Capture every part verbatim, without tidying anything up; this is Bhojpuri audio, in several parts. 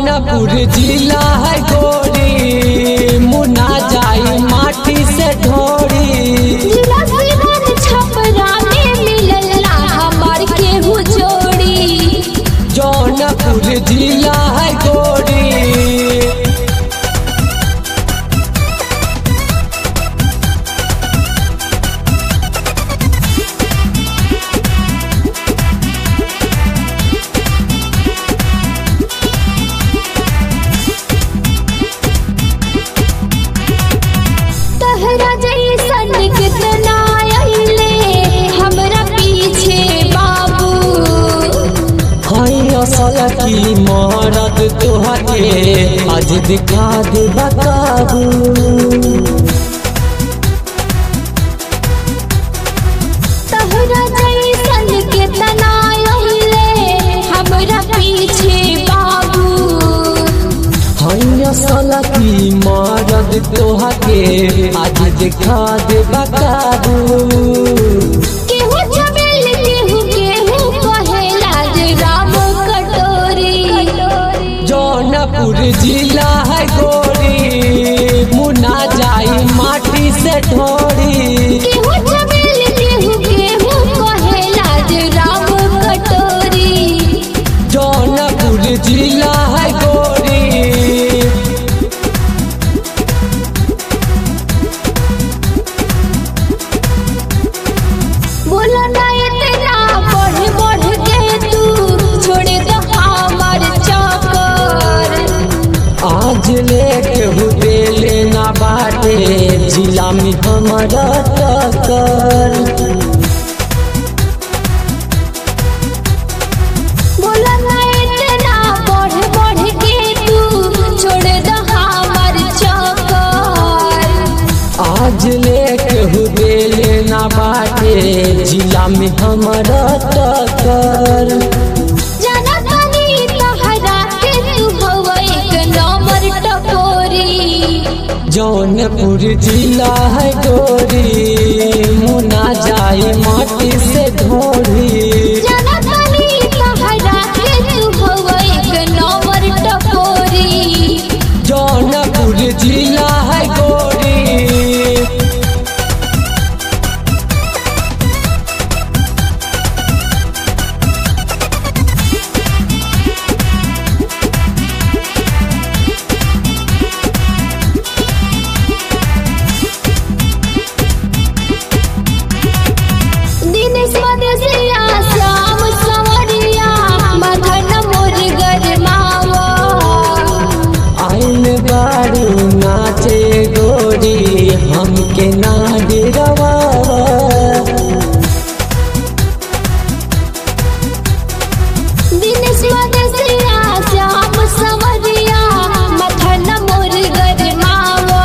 जौनपुर जिला है गोरी मुना जाई माटी से ढोरी। जिला सीवन छपरा में मिलला हमार केहू जोड़ी। जौनपुर जिला है गोरी तहरा जैसन कितना आइले हमरा पीछे बाबू। हई असल की मरद तोहके आज दिखा दे बताबू। तहरा जैसन कितना आइले हमरा पीछे बाबू। हई असल की मरद तोहके आज दिखा दे बताबू। केहू चमेल केहू केहू कहेला जे राम कटोरी। जौनपुर जिला है गोरी मुना जाई माटी से ढोरी। केहू चमेल केहू केहू कहेला जे राम कटोरी। जौनपुर जिला है गोरी बोला ना इतना बढ़ बढ़ के तू छोड़ दो हमार चक्कर। आज लेके हुए लेना बाटे जिला में हमारा टक्कर। बोला ना इतना बढ़ बढ़ के तू छोड़ दो हमार चक्कर। आज लेके हुए लेना बाटे जिला में हमारा टक्कर। जाना तानी तहरा के तू हवा एक नंबर टपोरी। जौनपुर जिला है गोरी मुना जाई माटी से ढोरी। जाना तानी तहरा के तू हवा एक नंबर टपोरी। जौनपुर जिला है गोरी दिनेश मदेशिया श्याम संवरिया मदन मोर गरमावा। आइन बारू नाचे गोरी हमके ना डरवा। दिनेश मदेशिया श्याम संवरिया मदन मोर गरमावा।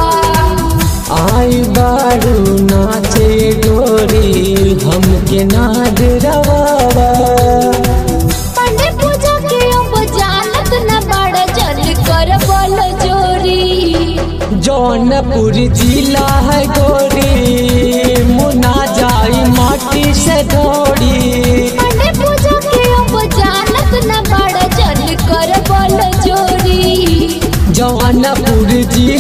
आई बारू नाचे गोरी हमके ना डरवा। पंडे पूजा के अब जानत न बड़ जल कर बोल जोरी। जौनपुर जिला है गोरी मुना जाई माटी से ढोरी। पंडे पूजा के अब जानत न बड़ जल कर बोल जोरी। जौनपुर जिला